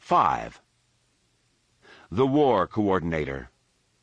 5. The War Coordinator.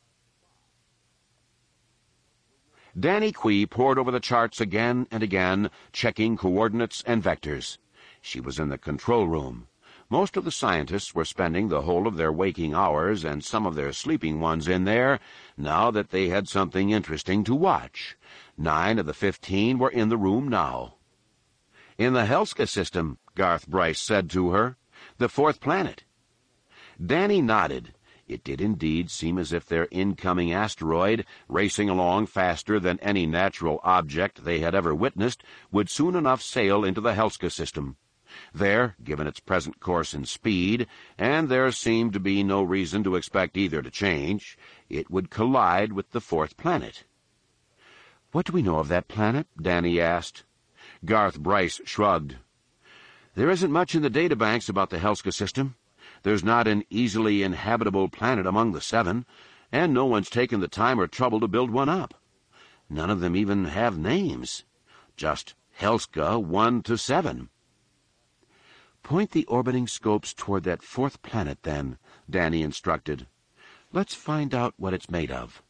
Danny Quee pored over the charts again and again, checking coordinates and vectors. She was in the control room. Most of the scientists were spending the whole of their waking hours and some of their sleeping ones in there, now that they had something interesting to watch. 9 of the 15 were in the room now. "In the Helska system," Garth Bryce said to her. "The 4th planet." Danny nodded. It did indeed seem as if their incoming asteroid, racing along faster than any natural object they had ever witnessed, would soon enough sail into the Helska system. There, given its present course and speed, and there seemed to be no reason to expect either to change, it would collide with the 4th planet. "What do we know of that planet?" Danny asked. Garth Bryce shrugged. "There isn't much in the databanks about the Helska system. There's not an easily inhabitable planet among the 7, and no one's taken the time or trouble to build one up. None of them even have names. Just Helska 1 to 7. "Point the orbiting scopes toward that 4th planet, then," Danny instructed. "Let's find out what it's made of."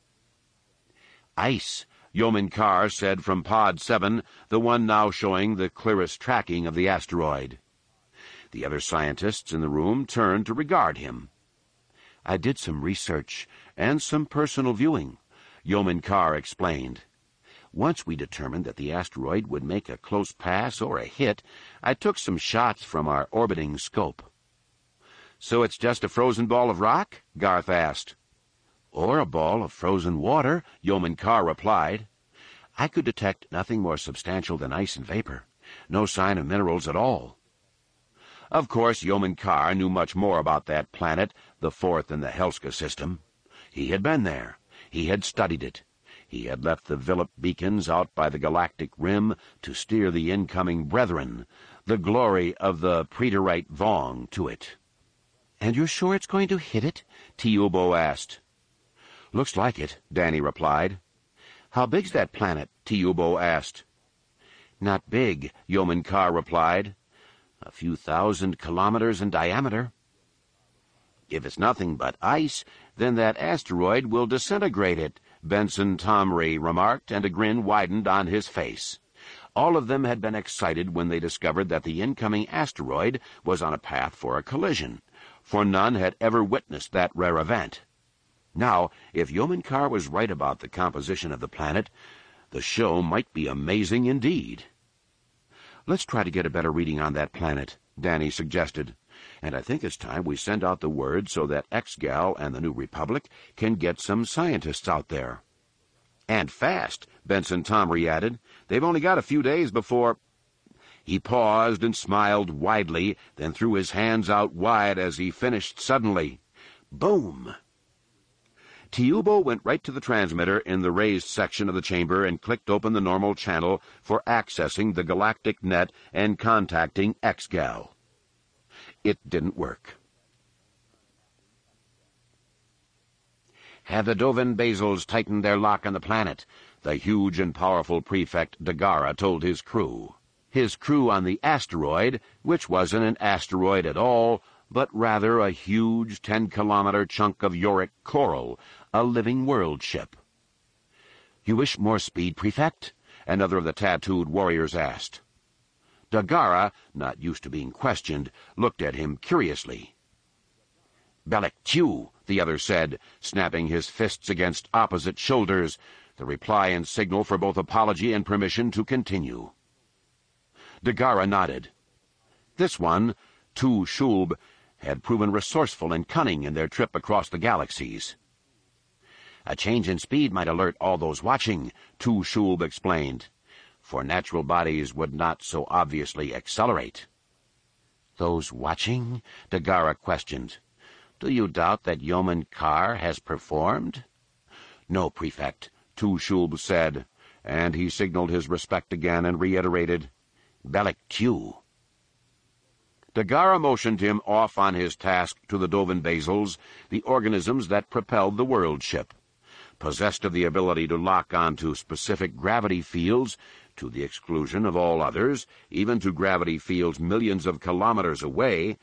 "Ice," Yeoman Carr said from Pod 7, the one now showing the clearest tracking of the asteroid. The other scientists in the room turned to regard him. "I did some research and some personal viewing," Yeoman Carr explained. "Once we determined that the asteroid would make a close pass or a hit, I took some shots from our orbiting scope." "So it's just a frozen ball of rock?" Garth asked. "Or a ball of frozen water," Yeoman Carr replied. "I could detect nothing more substantial than ice and vapor. No sign of minerals at all." Of course, Yeoman Carr knew much more about that planet, the 4th in the Helska system. He had been there. He had studied it. He had left the Villip beacons out by the galactic rim to steer the incoming Brethren, the glory of the Preterite Vong, to it. "And you're sure it's going to hit it?" Tiubo asked. "Looks like it," Danny replied. "How big's that planet?" Tiubo asked. "Not big," Yeoman Carr replied. "A few thousand kilometers in diameter." "If it's nothing but ice, then that asteroid will disintegrate it," Benson Tomry remarked, and a grin widened on his face. All of them had been excited when they discovered that the incoming asteroid was on a path for a collision, for none had ever witnessed that rare event. Now, if Yeoman Carr was right about the composition of the planet, the show might be amazing indeed. "Let's try to get a better reading on that planet," Danny suggested. "And I think it's time we send out the word so that X-Gal and the New Republic can get some scientists out there." "And fast," Benson Tomry added. "They've only got a few days before—" He paused and smiled widely, then threw his hands out wide as he finished suddenly. Boom! Tiubo went right to the transmitter in the raised section of the chamber and clicked open the normal channel for accessing the galactic net and contacting X-Gal. It didn't work. "Have the Dovin Basils tighten their lock on the planet," the huge and powerful prefect Dagara told his crew. His crew on the asteroid, which wasn't an asteroid at all, but rather a huge 10-kilometer chunk of Yorick coral, a living world ship. "You wish more speed, Prefect?" another of the tattooed warriors asked. Dagara, not used to being questioned, looked at him curiously. "Belek Tew," the other said, snapping his fists against opposite shoulders, the reply and signal for both apology and permission to continue. Dagara nodded. This one, Tu Shulb, had proven resourceful and cunning in their trip across the galaxies. "A change in speed might alert all those watching," Tu Shulb explained, "for natural bodies would not so obviously accelerate." "Those watching?" Dagara questioned. "Do you doubt that Yeoman Carr has performed?" "No, Prefect," Tu Shulb said, and he signaled his respect again and reiterated, "Belek Tew." Dagara motioned him off on his task to the Dovin Basils, the organisms that propelled the world ship. Possessed of the ability to lock on to specific gravity fields, to the exclusion of all others, even to gravity fields millions of kilometers away,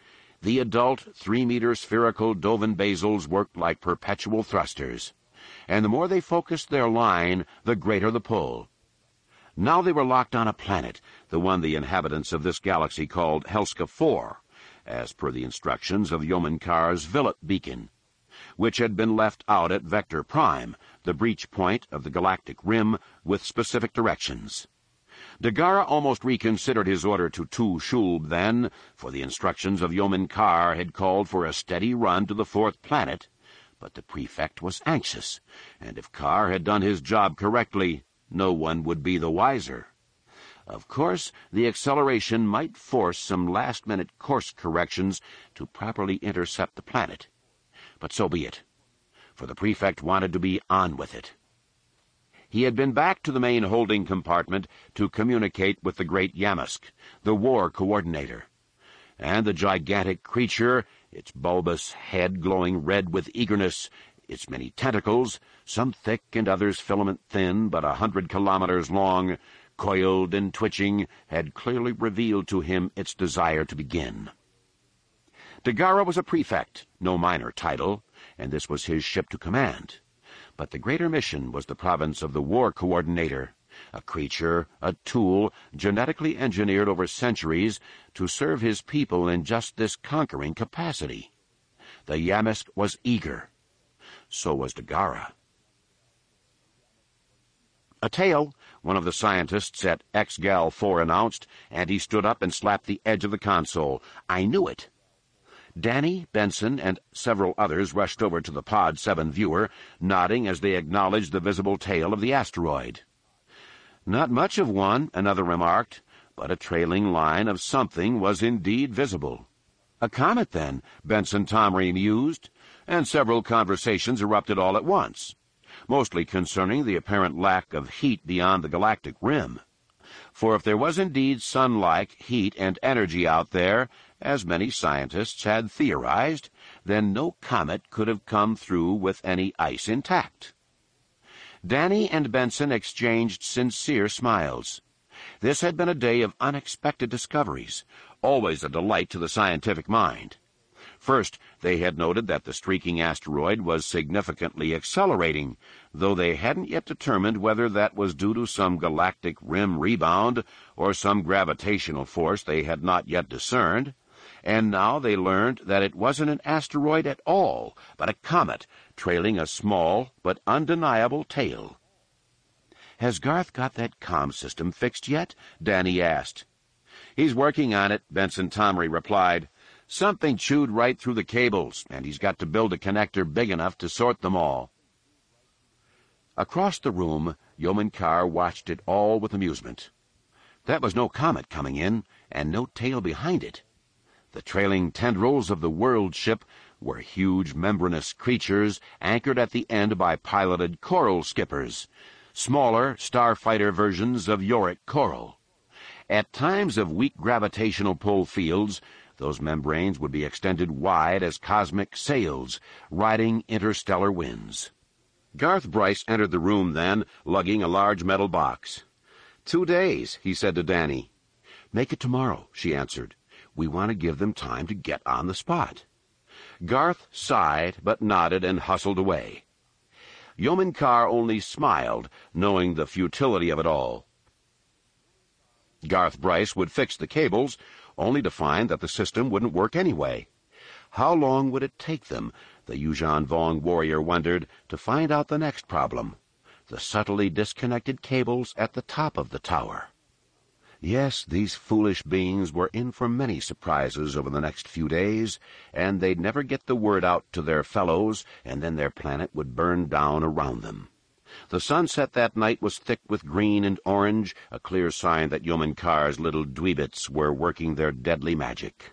The adult 3-meter spherical Dovin basils worked like perpetual thrusters, and the more they focused their line, the greater the pull. Now they were locked on a planet, the one the inhabitants of this galaxy called Helska 4, as per the instructions of Yeoman Carr's Villet beacon, which had been left out at Vector Prime, the breach point of the galactic rim, with specific directions. Dagara almost reconsidered his order to Tu Shulb then, for the instructions of Yeoman Carr had called for a steady run to the 4th planet, but the prefect was anxious, and if Carr had done his job correctly, no one would be the wiser. Of course, the acceleration might force some last-minute course corrections to properly intercept the planet, but so be it, for the prefect wanted to be on with it. He had been back to the main holding compartment to communicate with the great Yamsk, the war coordinator, and the gigantic creature, its bulbous head glowing red with eagerness, its many tentacles, some thick and others filament-thin but 100 kilometers long, coiled and twitching, had clearly revealed to him its desire to begin. Dagara was a prefect, no minor title, and this was his ship to command. But the greater mission was the province of the war coordinator, a creature, a tool, genetically engineered over centuries to serve his people in just this conquering capacity. The Yamsk was eager. So was Dagara. "Ateo," one of the scientists at X-Gal 4 announced, and he stood up and slapped the edge of the console. "I knew it." Danny, Benson, and several others rushed over to the Pod 7 viewer, nodding as they acknowledged the visible tail of the asteroid. "Not much of one," another remarked, but a trailing line of something was indeed visible. "A comet, then," Benson Tomry mused, and several conversations erupted all at once, mostly concerning the apparent lack of heat beyond the galactic rim. For if there was indeed sun-like heat and energy out there, as many scientists had theorized, then no comet could have come through with any ice intact. Danny and Benson exchanged sincere smiles. This had been a day of unexpected discoveries, always a delight to the scientific mind. First, they had noted that the streaking asteroid was significantly accelerating, though they hadn't yet determined whether that was due to some galactic rim rebound or some gravitational force they had not yet discerned. And now they learned that it wasn't an asteroid at all, but a comet, trailing a small but undeniable tail. "Has Garth got that comm system fixed yet?" Danny asked. "He's working on it," Benson Tomry replied. "Something chewed right through the cables, and he's got to build a connector big enough to sort them all." Across the room, Yeoman Carr watched it all with amusement. That was no comet coming in, and no tail behind it. The trailing tendrils of the world ship were huge membranous creatures anchored at the end by piloted coral skippers, smaller starfighter versions of Yorick coral. At times of weak gravitational pull fields, those membranes would be extended wide as cosmic sails, riding interstellar winds. Garth Bryce entered the room then, lugging a large metal box. 2 days, he said to Danny. "Make it tomorrow," she answered. "We want to give them time to get on the spot." Garth sighed, but nodded and hustled away. Yeoman Carr only smiled, knowing the futility of it all. Garth Bryce would fix the cables, only to find that the system wouldn't work anyway. How long would it take them, the Yuuzhan Vong warrior wondered, to find out the next problem, the subtly disconnected cables at the top of the tower? Yes, these foolish beings were in for many surprises over the next few days, and they'd never get the word out to their fellows, and then their planet would burn down around them. The sunset that night was thick with green and orange, a clear sign that Yeoman Carr's little dweebits were working their deadly magic.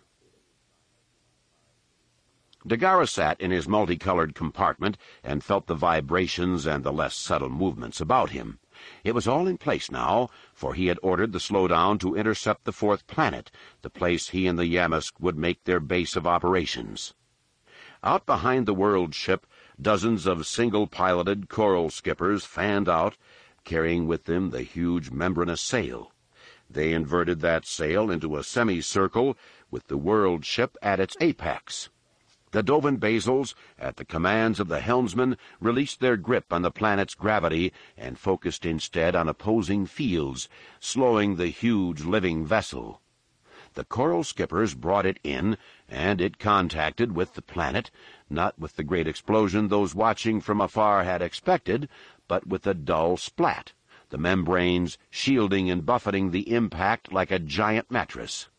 Dagara sat in his multicolored compartment and felt the vibrations and the less subtle movements about him. It was all in place now, for he had ordered the slowdown to intercept the 4th planet, the place he and the Yamsk would make their base of operations. Out behind the world ship, dozens of single-piloted coral skippers fanned out, carrying with them the huge membranous sail. They inverted that sail into a semicircle, with the world ship at its apex. The Dovan Basils, at the commands of the helmsman, released their grip on the planet's gravity and focused instead on opposing fields, slowing the huge living vessel. The coral skippers brought it in, and it contacted with the planet, not with the great explosion those watching from afar had expected, but with a dull splat, the membranes shielding and buffeting the impact like a giant mattress.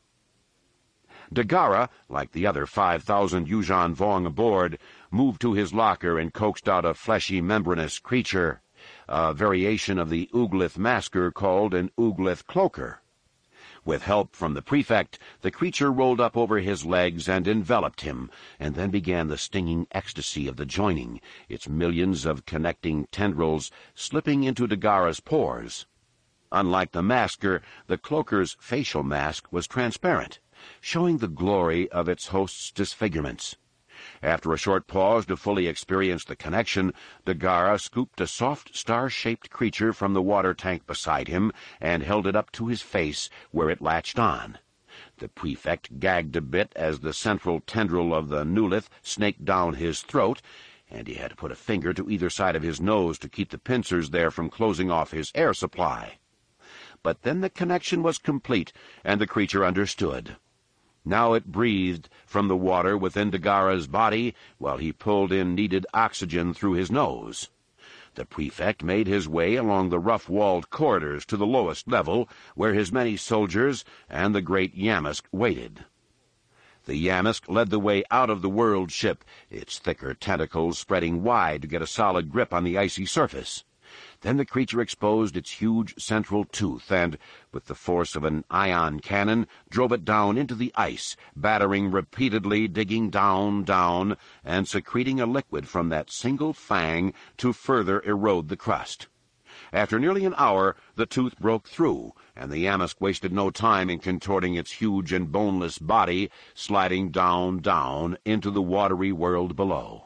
Dagara, like the other 5,000 Yuuzhan Vong aboard, moved to his locker and coaxed out a fleshy, membranous creature, a variation of the Uglith masker called an Uglith cloaker. With help from the prefect, the creature rolled up over his legs and enveloped him, and then began the stinging ecstasy of the joining, its millions of connecting tendrils slipping into Dagara's pores. Unlike the masker, the cloaker's facial mask was transparent, showing the glory of its host's disfigurements. After a short pause to fully experience the connection, Dagara scooped a soft star-shaped creature from the water tank beside him and held it up to his face, where it latched on. The prefect gagged a bit as the central tendril of the Nulith snaked down his throat, and he had to put a finger to either side of his nose to keep the pincers there from closing off his air supply. But then the connection was complete, and the creature understood. Now it breathed from the water within Dagara's body while he pulled in needed oxygen through his nose. The prefect made his way along the rough-walled corridors to the lowest level, where his many soldiers and the great Yammask waited. The Yammask led the way out of the world ship, its thicker tentacles spreading wide to get a solid grip on the icy surface. Then the creature exposed its huge central tooth and, with the force of an ion cannon, drove it down into the ice, battering repeatedly, digging down, and secreting a liquid from that single fang to further erode the crust. After nearly an hour, the tooth broke through, and the Yammask wasted no time in contorting its huge and boneless body, sliding down into the watery world below.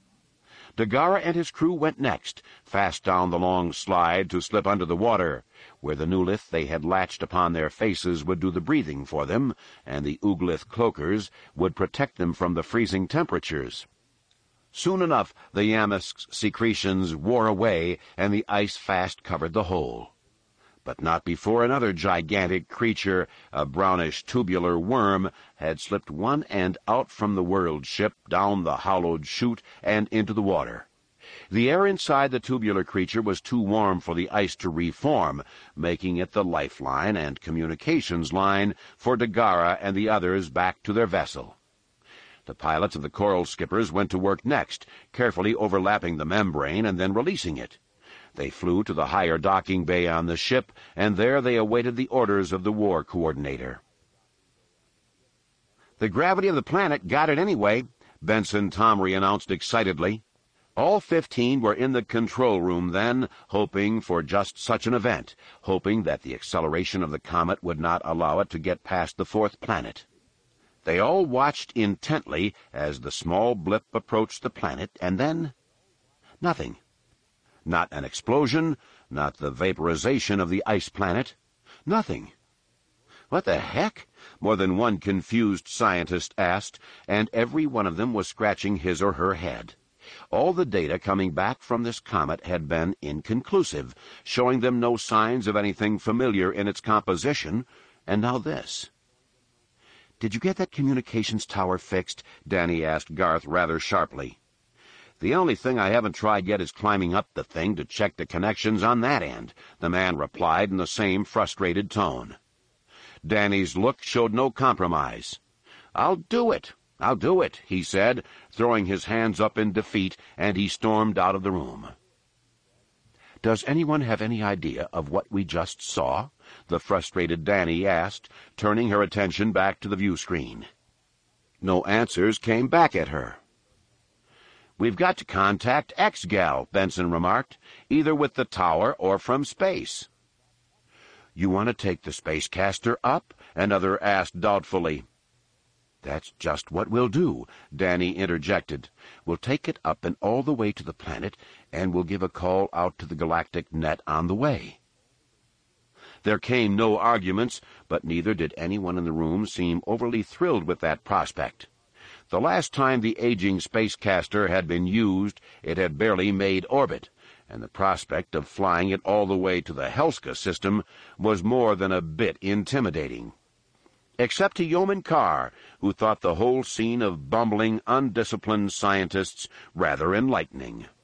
Dagara and his crew went next, fast down the long slide to slip under the water, where the Nulith they had latched upon their faces would do the breathing for them, and the Uglith cloakers would protect them from the freezing temperatures. Soon enough the Yammask's secretions wore away, and the ice fast covered the whole. But not before another gigantic creature, a brownish tubular worm, had slipped one end out from the world ship down the hollowed chute and into the water. The air inside the tubular creature was too warm for the ice to reform, making it the lifeline and communications line for Dagara and the others back to their vessel. The pilots of the coral skippers went to work next, carefully overlapping the membrane and then releasing it. They flew to the higher docking bay on the ship, and there they awaited the orders of the war coordinator. "The gravity of the planet got it anyway," Benson Tomry announced excitedly. All 15 were in the control room then, hoping for just such an event, hoping that the acceleration of the comet would not allow it to get past the 4th planet. They all watched intently as the small blip approached the planet, and then nothing. Not an explosion, not the vaporization of the ice planet. Nothing. "What the heck?" more than one confused scientist asked, and every one of them was scratching his or her head. All the data coming back from this comet had been inconclusive, showing them no signs of anything familiar in its composition, and now this. "Did you get that communications tower fixed?" Danny asked Garth rather sharply. "The only thing I haven't tried yet is climbing up the thing to check the connections on that end," the man replied in the same frustrated tone. Danny's look showed no compromise. I'll do it, he said, throwing his hands up in defeat, and he stormed out of the room. "Does anyone have any idea of what we just saw?" the frustrated Danny asked, turning her attention back to the view screen. No answers came back at her. "We've got to contact X-Gal," Benson remarked, "either with the tower or from space." "You want to take the Spacecaster up?" another asked doubtfully. "That's just what we'll do," Danny interjected. "We'll take it up and all the way to the planet, and we'll give a call out to the galactic net on the way." There came no arguments, but neither did anyone in the room seem overly thrilled with that prospect. The last time the aging spacecaster had been used, it had barely made orbit, and the prospect of flying it all the way to the Helska system was more than a bit intimidating. Except to Yeoman Carr, who thought the whole scene of bumbling, undisciplined scientists rather enlightening.